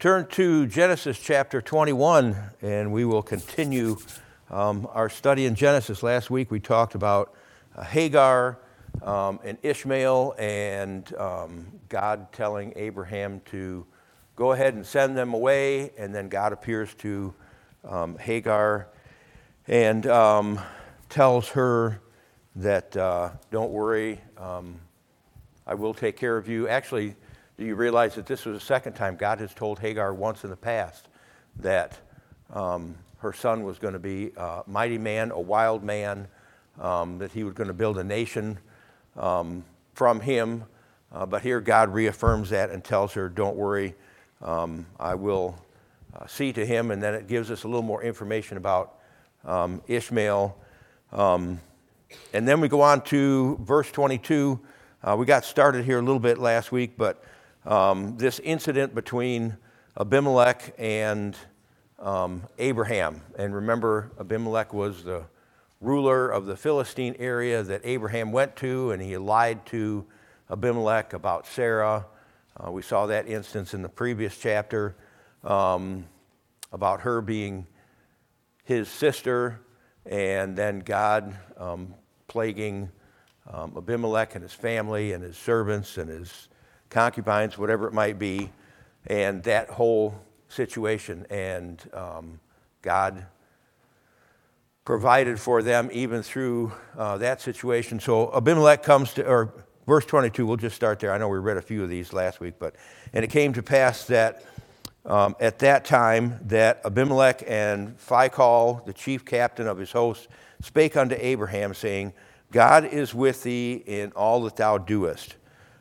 Turn to Genesis chapter 21, and we will continue our study in Genesis. Last week we talked about Hagar and Ishmael, and God telling Abraham to go ahead and send them away, and then God appears to Hagar and tells her that, don't worry, I will take care of you. Actually, do you realize that this was the second time God has told Hagar once in the past that her son was going to be a mighty man, a wild man, that he was going to build a nation from him. But here God reaffirms that and tells her, don't worry, I will see to him. And then it gives us a little more information about Ishmael. And then we go on to verse 22. We got started here a little bit last week, but this incident between Abimelech and Abraham. And remember, Abimelech was the ruler of the Philistine area that Abraham went to, and he lied to Abimelech about Sarah. We saw that instance in the previous chapter about her being his sister, and then God plaguing Abimelech and his family and his servants and his concubines, whatever it might be, and that whole situation. And God provided for them even through that situation. So Abimelech comes to, or verse 22, we'll just start there. I know we read a few of these last week, and it came to pass that at that time that Abimelech and Phicol, the chief captain of his host, spake unto Abraham, saying, God is with thee in all that thou doest.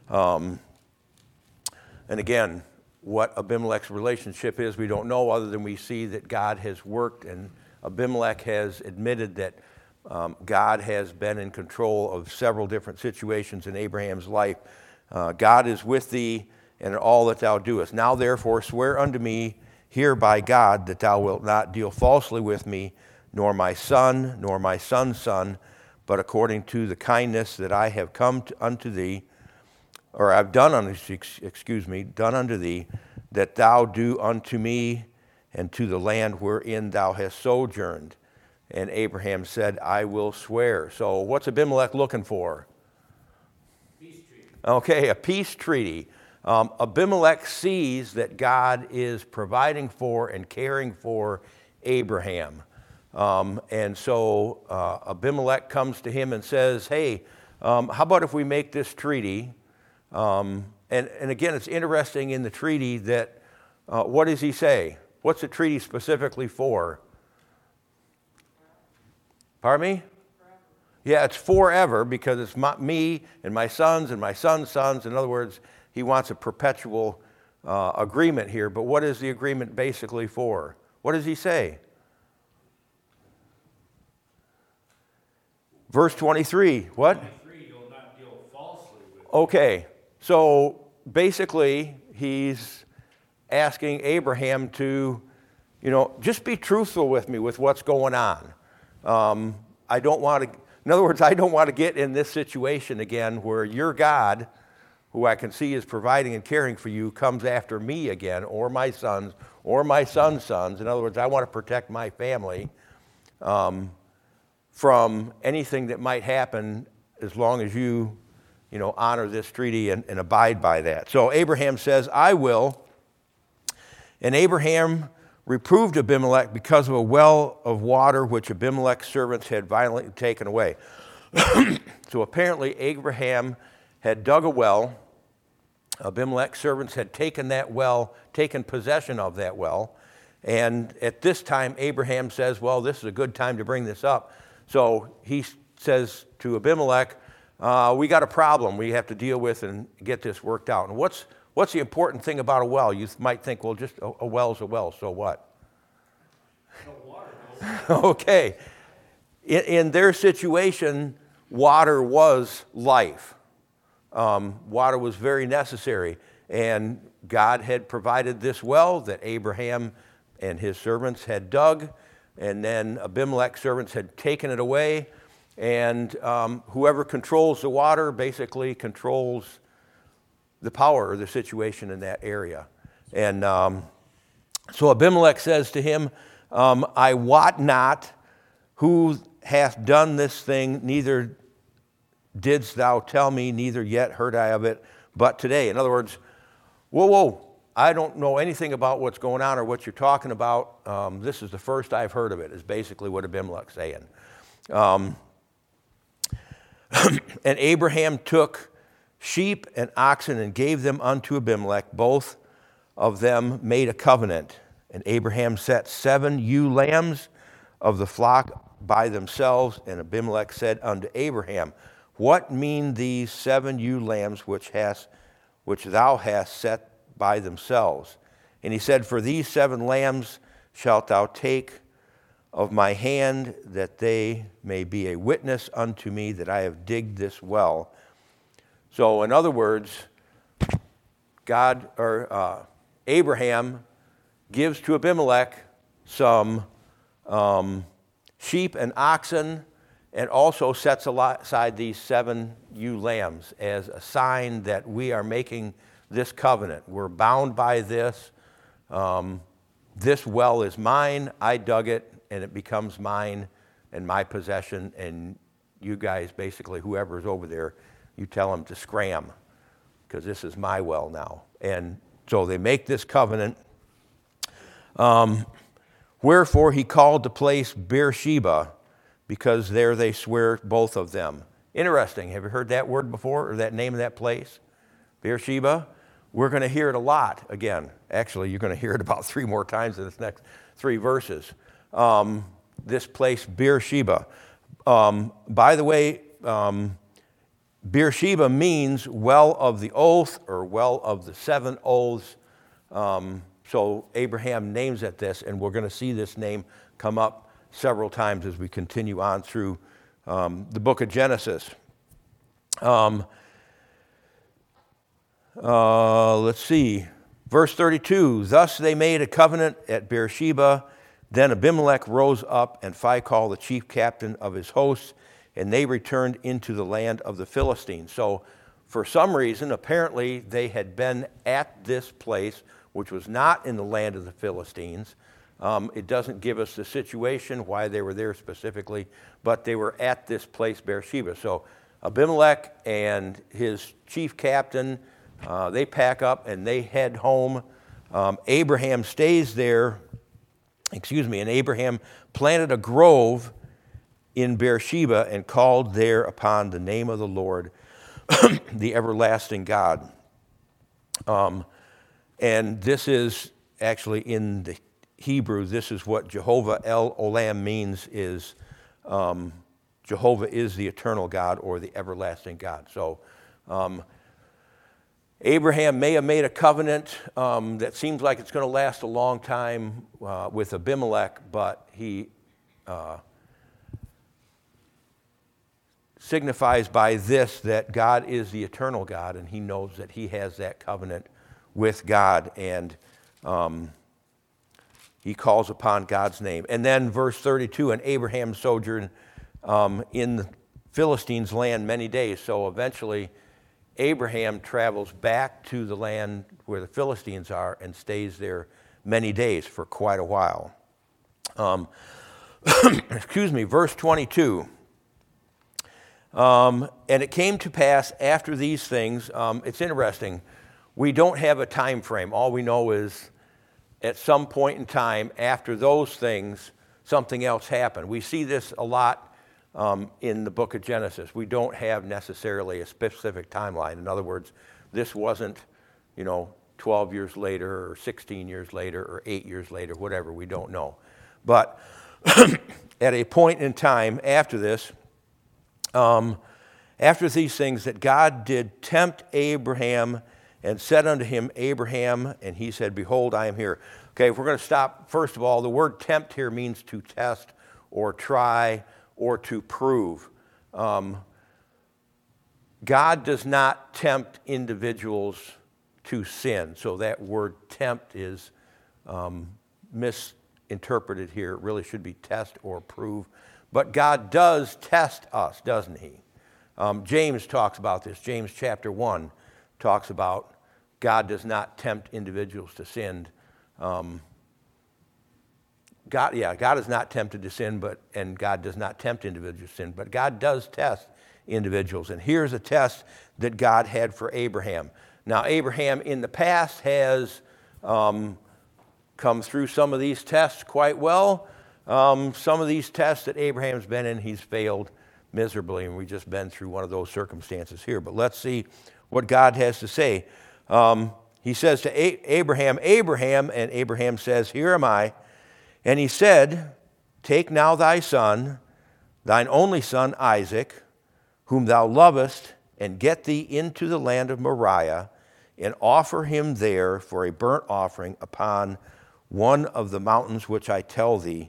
And again, what Abimelech's relationship is, we don't know, other than we see that God has worked, and Abimelech has admitted that God has been in control of several different situations in Abraham's life. God is with thee in all that thou doest. Now therefore swear unto me here by God that thou wilt not deal falsely with me, nor my son, nor my son's son, but according to the kindness that I have come unto thee, or I've done unto thee, that thou do unto me and to the land wherein thou hast sojourned. And Abraham said, I will swear. So what's Abimelech looking for? Peace treaty. Okay, a peace treaty. Abimelech sees that God is providing for and caring for Abraham. And so Abimelech comes to him and says, hey, how about if we make this treaty? And again, it's interesting in the treaty that, what does he say? What's the treaty specifically for? Pardon me? Forever. Yeah, it's forever, because it's me and my sons and my son's sons. In other words, he wants a perpetual agreement here. But what is the agreement basically for? What does he say? Verse 23, what? 23, you'll not deal falsely with. Okay, so basically he's asking Abraham to, just be truthful with me with what's going on. I don't want to, in other words, I don't want to get in this situation again where your God, who I can see is providing and caring for you, comes after me again, or my sons, or my son's sons. In other words, I want to protect my family from anything that might happen, as long as you honor this treaty and abide by that. So Abraham says, I will. And Abraham reproved Abimelech because of a well of water which Abimelech's servants had violently taken away. So apparently Abraham had dug a well. Abimelech's servants had taken that well, taken possession of that well. And at this time, Abraham says, well, this is a good time to bring this up. So he says to Abimelech, we got a problem we have to deal with and get this worked out. And what's the important thing about a well? You might think, well, just a well's a well, so what? No water. No. Okay. In their situation, water was life. Water was very necessary. And God had provided this well that Abraham and his servants had dug, and then Abimelech's servants had taken it away. And whoever controls the water basically controls the power of the situation in that area. And So Abimelech says to him, I wot not who hath done this thing, neither didst thou tell me, neither yet heard I of it, but today. In other words, whoa, I don't know anything about what's going on or what you're talking about. This is the first I've heard of it, is basically what Abimelech's saying. And Abraham took sheep and oxen and gave them unto Abimelech. Both of them made a covenant. And Abraham set 7 ewe lambs of the flock by themselves. And Abimelech said unto Abraham, what mean these 7 ewe lambs which thou hast set by themselves? And he said, for these 7 lambs shalt thou take of my hand, that they may be a witness unto me that I have digged this well. So in other words, Abraham gives to Abimelech some sheep and oxen, and also sets aside these 7 ewe lambs as a sign that we are making this covenant. We're bound by this. This well is mine. I dug it, and it becomes mine and my possession. And you guys, basically, whoever's over there, you tell them to scram, because this is my well now. And so they make this covenant. Wherefore he called the place Beersheba, because there they swear, both of them. Interesting. Have you heard that word before, or that name of that place? Beersheba. We're going to hear it a lot again. Actually, you're going to hear it about 3 more times in this next 3 verses. This place, Beersheba. By the way, Beersheba means well of the oath, or well of the 7 oaths. So Abraham names it this, and we're going to see this name come up several times as we continue on through the book of Genesis. Let's see. Verse 32, thus they made a covenant at Beersheba. Then Abimelech rose up, and Phicol, the chief captain of his hosts, and they returned into the land of the Philistines. So for some reason, apparently they had been at this place, which was not in the land of the Philistines. It doesn't give us the situation, why they were there specifically, but they were at this place, Beersheba. So Abimelech and his chief captain, they pack up and they head home. Abraham stays there, and Abraham planted a grove in Beersheba and called there upon the name of the Lord, the everlasting God. And this is actually in the Hebrew, this is what Jehovah El Olam means, is Jehovah is the eternal God, or the everlasting God. So Abraham may have made a covenant that seems like it's going to last a long time with Abimelech, but he signifies by this that God is the eternal God, and he knows that he has that covenant with God, and he calls upon God's name. And then verse 32, and Abraham sojourned in the Philistines' land many days. So eventually Abraham travels back to the land where the Philistines are and stays there many days, for quite a while. Verse 22. And it came to pass after these things, it's interesting, we don't have a time frame. All we know is at some point in time after those things, something else happened. We see this a lot in the book of Genesis. We don't have necessarily a specific timeline. In other words, this wasn't, 12 years later or 16 years later or 8 years later, whatever, we don't know. But at a point in time after this, after these things, that God did tempt Abraham and said unto him, Abraham, and he said, behold, I am here. Okay, if we're going to stop, first of all, the word tempt here means to test or try or to prove. God does not tempt individuals to sin. So that word tempt is misinterpreted here. It really should be test or prove. But God does test us, doesn't he? James talks about this. James chapter 1 talks about God does not tempt individuals to sin. God is not tempted to sin, and God does not tempt individuals to sin, but God does test individuals. And here's a test that God had for Abraham. Now, Abraham in the past has come through some of these tests quite well. Some of these tests that Abraham's been in, he's failed miserably, and we've just been through one of those circumstances here. But let's see what God has to say. He says to Abraham, Abraham, and Abraham says, here am I. And he said, take now thy son, thine only son Isaac, whom thou lovest, and get thee into the land of Moriah, and offer him there for a burnt offering upon one of the mountains which I tell thee.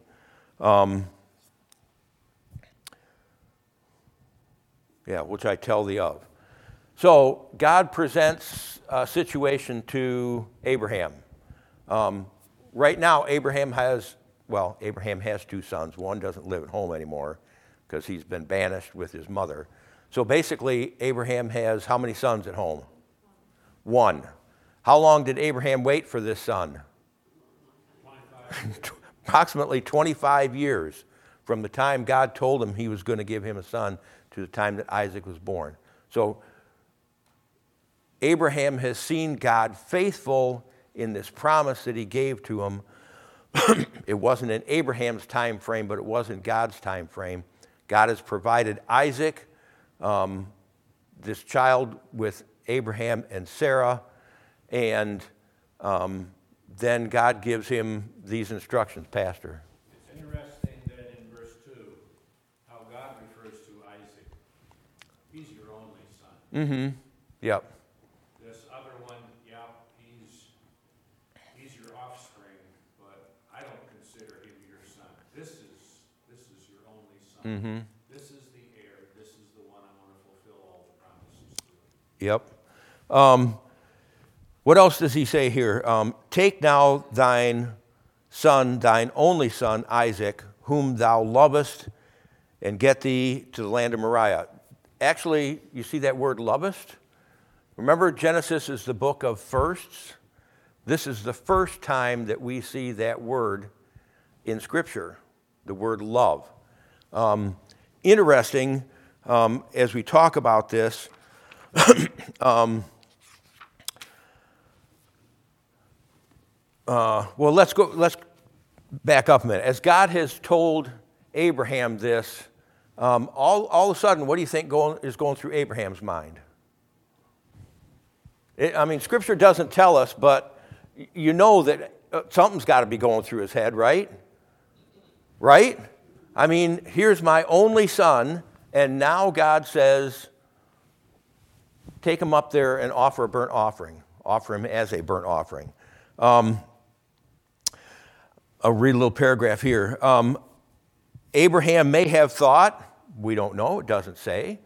Which I tell thee of. So God presents a situation to Abraham. Right now, Abraham has two sons. One doesn't live at home anymore because he's been banished with his mother. So basically, Abraham has how many sons at home? One. How long did Abraham wait for this son? 25. Approximately 25 years from the time God told him he was going to give him a son to the time that Isaac was born. So Abraham has seen God faithful in this promise that he gave to him. It wasn't in Abraham's time frame, but it was in God's time frame. God has provided Isaac, this child with Abraham and Sarah, and then God gives him these instructions, Pastor. It's interesting that in verse 2, how God refers to Isaac. He's your only son. Mm-hmm. Yep. This other one, he's your offspring, but I don't consider him your son. This is your only son. Mm-hmm. This is the heir. This is the one I want to fulfill all the promises to. Yep. What else does he say here? Take now thine son, thine only son, Isaac, whom thou lovest, and get thee to the land of Moriah. Actually, you see that word lovest? Remember, Genesis is the book of firsts. This is the first time that we see that word in Scripture, the word love. Interesting, as we talk about this, let's back up a minute. As God has told Abraham this, all of a sudden, what do you think is going through Abraham's mind? Scripture doesn't tell us, but you know that something's got to be going through his head, right? Right? Here's my only son, and now God says, take him up there and offer a burnt offering. Offer him as a burnt offering. I'll read a little paragraph here. Abraham may have thought, we don't know, it doesn't say.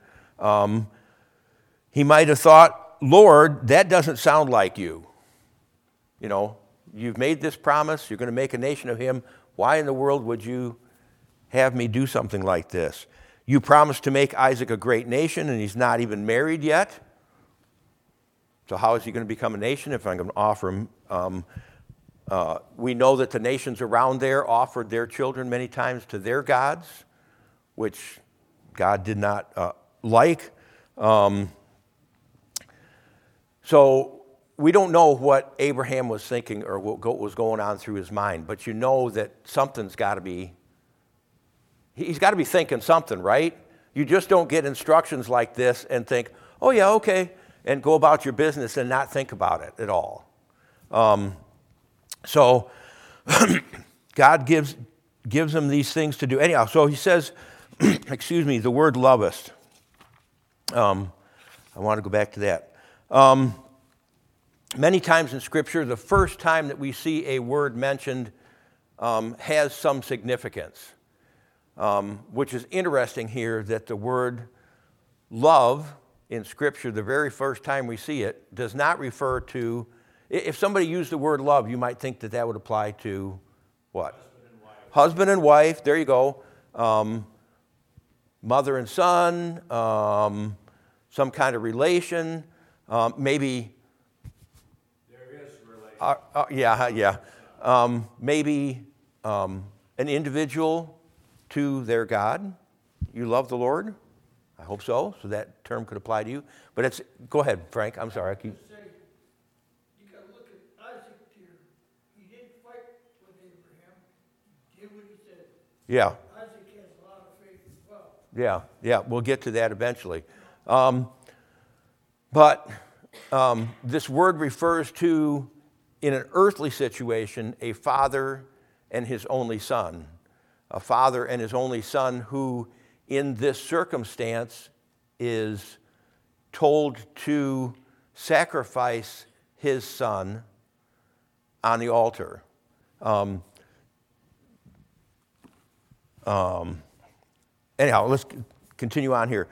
He might have thought, Lord, that doesn't sound like you. You've made this promise, you're going to make a nation of him. Why in the world would you have me do something like this? You promised to make Isaac a great nation, and he's not even married yet. So how is he going to become a nation if I'm going to offer him? We know that the nations around there offered their children many times to their gods, which God did not like. So we don't know what Abraham was thinking or what was going on through his mind, but you know that something's got to be, he's got to be thinking something, right? You just don't get instructions like this and think, oh yeah, okay, and go about your business and not think about it at all. So God gives him these things to do. Anyhow, so he says, the word lovest. I want to go back to that. Many times in Scripture, the first time that we see a word mentioned has some significance, which is interesting here that the word love in Scripture, the very first time we see it, does not refer to, if somebody used the word love, you might think that would apply to what? Husband and wife. Husband and wife, there you go. Mother and son, some kind of relation, maybe. There is relation. Maybe an individual to their God? You love the Lord? I hope so. So that term could apply to you. But it's, go ahead, Frank. I'm sorry. You got to look at Isaac here. He didn't fight with Abraham. He did what he said. Yeah. Isaac has a lot of faith as well. Yeah. We'll get to that eventually. But this word refers to, in an earthly situation, a father and his only son. A father and his only son who, in this circumstance, is told to sacrifice his son on the altar. Anyhow, let's continue on here.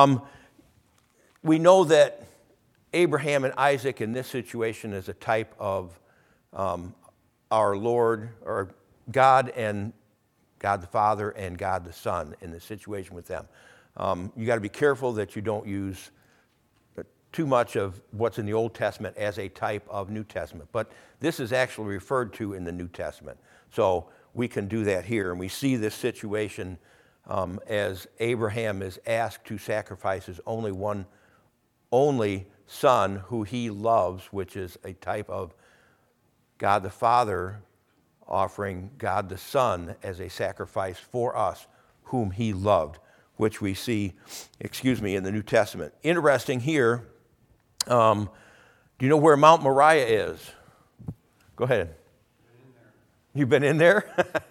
We know that Abraham and Isaac in this situation is a type of our Lord, or God, and God the Father and God the Son in the situation with them. You got to be careful that you don't use too much of what's in the Old Testament as a type of New Testament. But this is actually referred to in the New Testament. So we can do that here. And we see this situation as Abraham is asked to sacrifice his only son who he loves, which is a type of God the Father offering God the Son as a sacrifice for us whom he loved, which we see, in the New Testament. Interesting here, do you know where Mount Moriah is? Go ahead. You've been in there?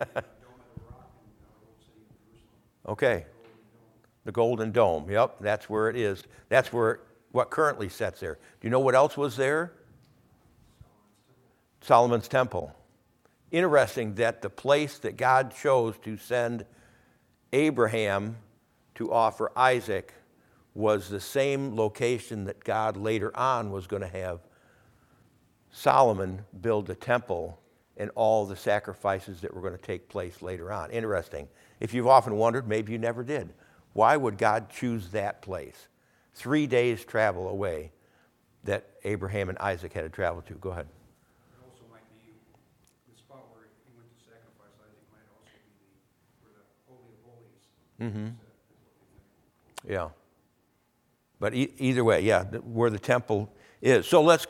Okay. The Golden Dome. Yep, that's where it is. That's where what currently sits there. Do you know what else was there? Solomon's Temple. Interesting that the place that God chose to send Abraham to offer Isaac was the same location that God later on was going to have Solomon build a temple and all the sacrifices that were going to take place later on. Interesting. If you've often wondered, maybe you never did. Why would God choose that place? 3 days travel away that Abraham and Isaac had to travel to. Go ahead. It also might be the spot where he went to sacrifice Isaac might also be where the Holy of Holies. Mm-hmm. Yeah. But either way, yeah, where the temple is. So let's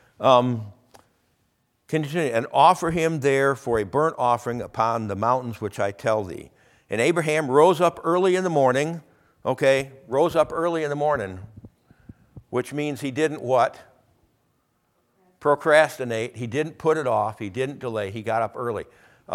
continue. And offer him there for a burnt offering upon the mountains which I tell thee. And Abraham rose up early in the morning. Okay, rose up early in the morning, which means he didn't what? Procrastinate. He didn't put it off. He didn't delay. He got up early.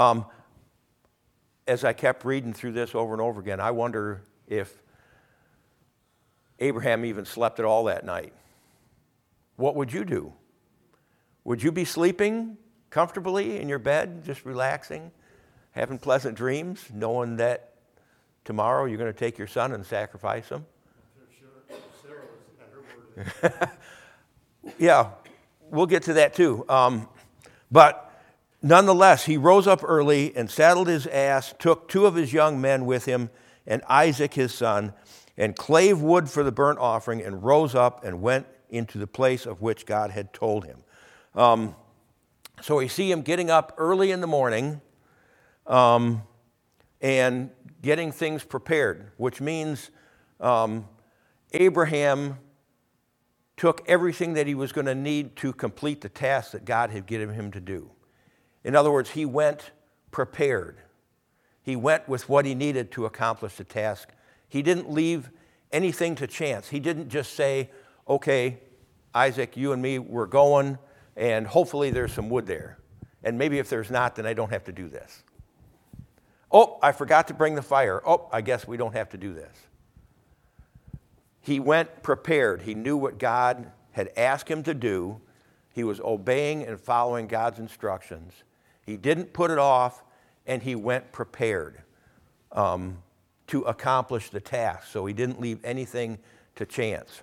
As I kept reading through this over and over again, I wonder if Abraham even slept at all that night. What would you do? Would you be sleeping comfortably in your bed, just relaxing, having pleasant dreams, knowing that tomorrow you're going to take your son and sacrifice him? Sarah was at her word. Yeah, we'll get to that too. But nonetheless, he rose up early and saddled his ass, took 2 of his young men with him, and Isaac his son, and clave wood for the burnt offering, and rose up and went into the place of which God had told him. So we see him getting up early in the morning and getting things prepared, which means Abraham took everything that he was going to need to complete the task that God had given him to do. In other words, he went prepared. He went with what he needed to accomplish the task. He didn't leave anything to chance. He didn't just say, okay, Isaac, you and me, we're going, and hopefully there's some wood there. And maybe if there's not, then I don't have to do this. Oh, I forgot to bring the fire. Oh, I guess we don't have to do this. He went prepared. He knew what God had asked him to do. He was obeying and following God's instructions. He didn't put it off, and he went prepared to accomplish the task. So he didn't leave anything to chance.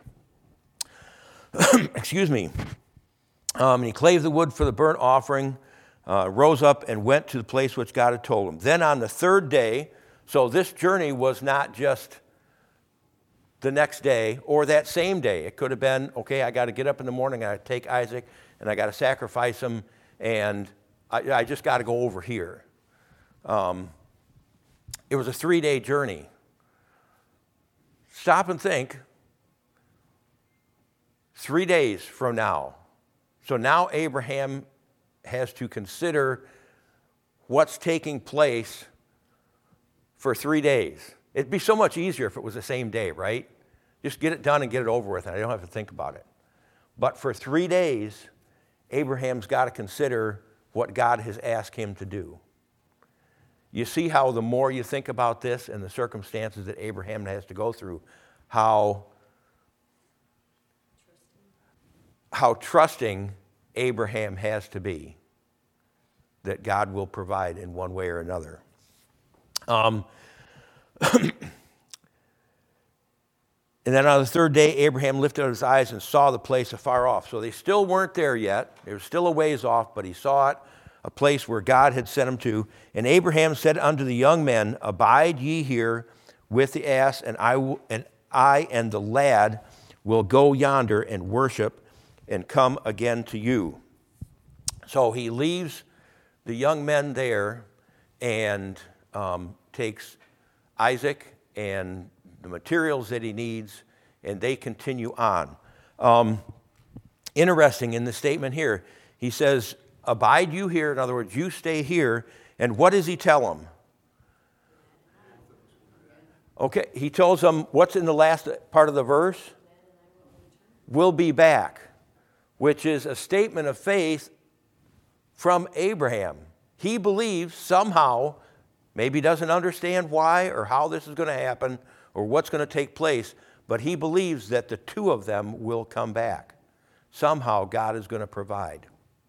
Excuse me. He clave the wood for the burnt offering, rose up and went to the place which God had told him. Then on the 3rd day, so this journey was not just the next day or that same day. It could have been, okay, I got to get up in the morning, I got to take Isaac, and I got to sacrifice him, and I just got to go over here. It was a 3-day journey. Stop and think. 3 days from now. So now Abraham has to consider what's taking place for 3 days. It'd be so much easier if it was the same day, right? Just get it done and get it over with, and I don't have to think about it. But for 3 days, Abraham's got to consider what God has asked him to do. You see how the more you think about this and the circumstances that Abraham has to go through, how trusting Abraham has to be that God will provide in one way or another. And then on the 3rd day, Abraham lifted up his eyes and saw the place afar off. So they still weren't there yet. They were still a ways off, but he saw it, a place where God had sent him to. And Abraham said unto the young men, Abide ye here with the ass, and I and the lad will go yonder and worship and come again to you. So he leaves the young men there and takes Isaac and the materials that he needs, and they continue on. Interesting in the statement here, he says, abide you here. In other words, you stay here. And what does he tell them? Okay, he tells them, what's in the last part of the verse? We'll be back, which is a statement of faith from Abraham. He believes somehow, maybe doesn't understand why or how this is going to happen or what's going to take place, but he believes that the two of them will come back. Somehow God is going to provide.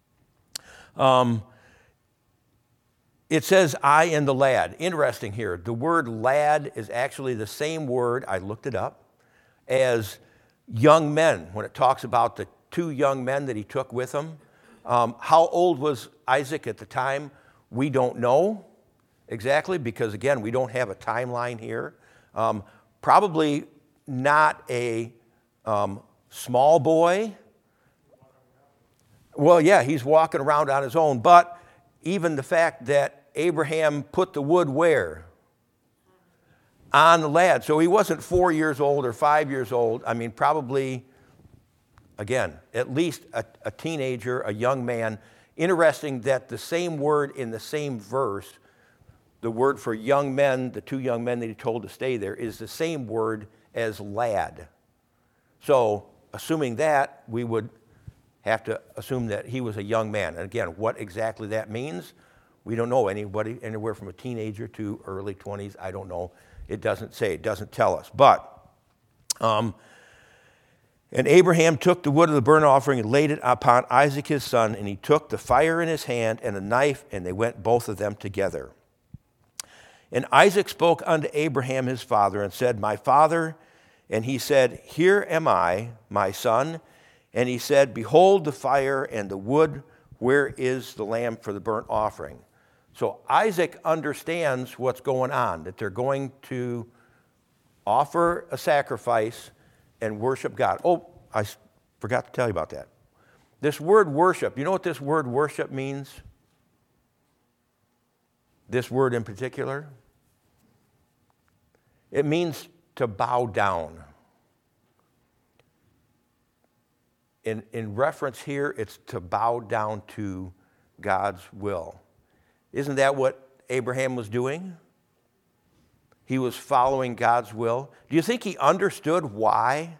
It says, I and the lad. Interesting here. The word lad is actually the same word, I looked it up, as young men, when it talks about the 2 young men that he took with him. How old was Isaac at the time? We don't know exactly because, again, we don't have a timeline here. Probably not a small boy. Well, yeah, he's walking around on his own, but even the fact that Abraham put the wood where? On the lad. So he wasn't 4 years old or 5 years old. I mean, probably, again, at least a teenager, a young man. Interesting that the same word in the same verse, the word for young men, the 2 young men that he told to stay there, is the same word as lad. So, assuming that, we would have to assume that he was a young man. And again, what exactly that means, we don't know. Anybody, anywhere from a teenager to early 20s, I don't know. It doesn't say, it doesn't tell us. But, and Abraham took the wood of the burnt offering and laid it upon Isaac his son, and he took the fire in his hand and a knife, and they went both of them together. And Isaac spoke unto Abraham his father and said, My father. And he said, Here am I, my son. And he said, Behold the fire and the wood, where is the lamb for the burnt offering? So Isaac understands what's going on, that they're going to offer a sacrifice and worship God. Oh, I forgot to tell you about that. This word worship, you know what this word worship means? This word in particular? It means to bow down. In reference here, it's to bow down to God's will. Isn't that what Abraham was doing? He was following God's will. Do you think he understood why?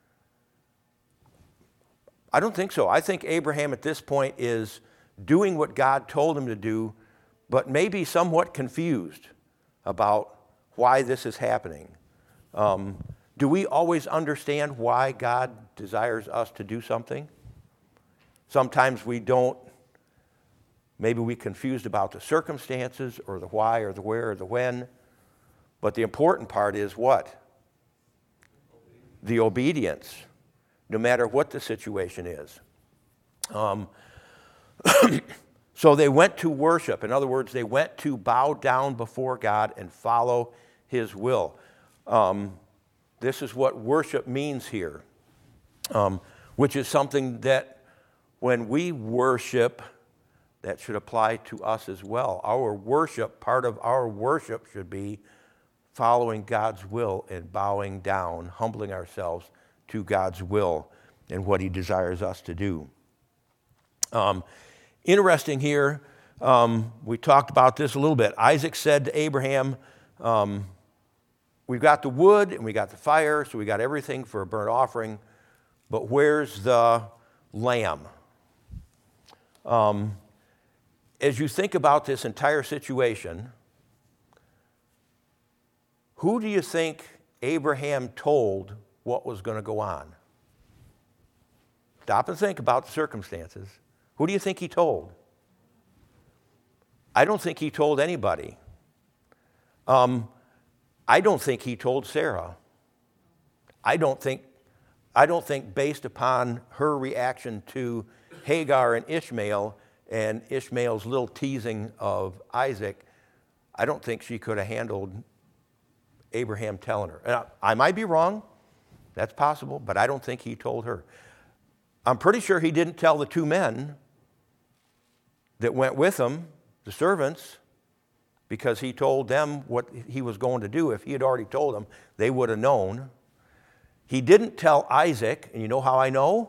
I don't think so. I think Abraham at this point is doing what God told him to do, but maybe somewhat confused about why this is happening. Do we always understand why God desires us to do something? Sometimes we don't. Maybe we're confused about the circumstances or the why or the where or the when. But the important part is what? The obedience, no matter what the situation is. So they went to worship. In other words, they went to bow down before God and follow his will. This is what worship means here, which is something that when we worship, that should apply to us as well. Our worship, part of our worship should be following God's will and bowing down, humbling ourselves to God's will and what he desires us to do. Interesting here, we talked about this a little bit. Isaac said to Abraham, we've got the wood and we got the fire, so we got everything for a burnt offering, but where's the lamb? As you think about this entire situation, who do you think Abraham told what was going to go on? Stop and think about the circumstances. Who do you think he told? I don't think he told anybody. I don't think he told Sarah. I don't think based upon her reaction to Hagar and Ishmael's little teasing of Isaac, I don't think she could have handled Abraham telling her. And I might be wrong, that's possible, but I don't think he told her. I'm pretty sure he didn't tell the two men that went with him, the servants, because he told them what he was going to do. If he had already told them, they would have known. He didn't tell Isaac, and you know how I know?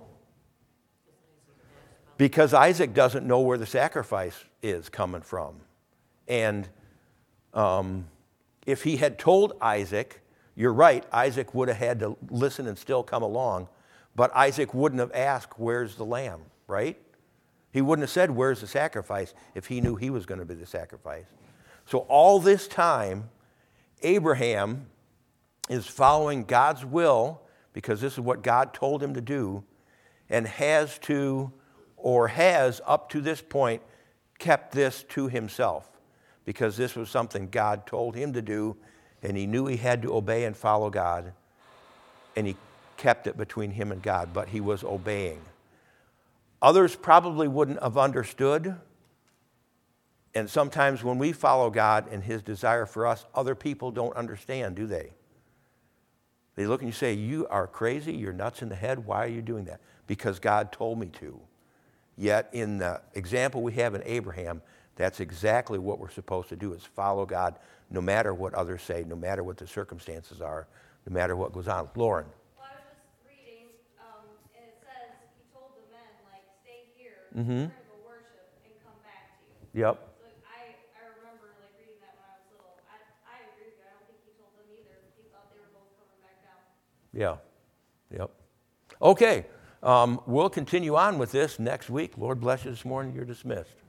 Because Isaac doesn't know where the sacrifice is coming from. And if he had told Isaac, you're right, Isaac would have had to listen and still come along, but Isaac wouldn't have asked, where's the lamb, right? He wouldn't have said, where's the sacrifice, if he knew he was going to be the sacrifice. So all this time, Abraham is following God's will, because this is what God told him to do, and has up to this point kept this to himself, because this was something God told him to do, and he knew he had to obey and follow God, and he kept it between him and God, but he was obeying. Others probably wouldn't have understood, and sometimes when we follow God and his desire for us, other people don't understand, do they? They look and you say, you are crazy, you're nuts in the head, why are you doing that? Because God told me to. Yet in the example we have in Abraham, that's exactly what we're supposed to do, is follow God no matter what others say, no matter what the circumstances are, no matter what goes on. Lauren. Well, I was just reading, and it says he told the men, like, stay here, Mm-hmm. we're going to go worship and come back to you. Yep. So I remember, like, reading that when I was little. I agree with you. I don't think he told them either. He thought they were both coming back down. Yeah. Yep. Okay. We'll continue on with this next week. Lord bless you this morning. You're dismissed.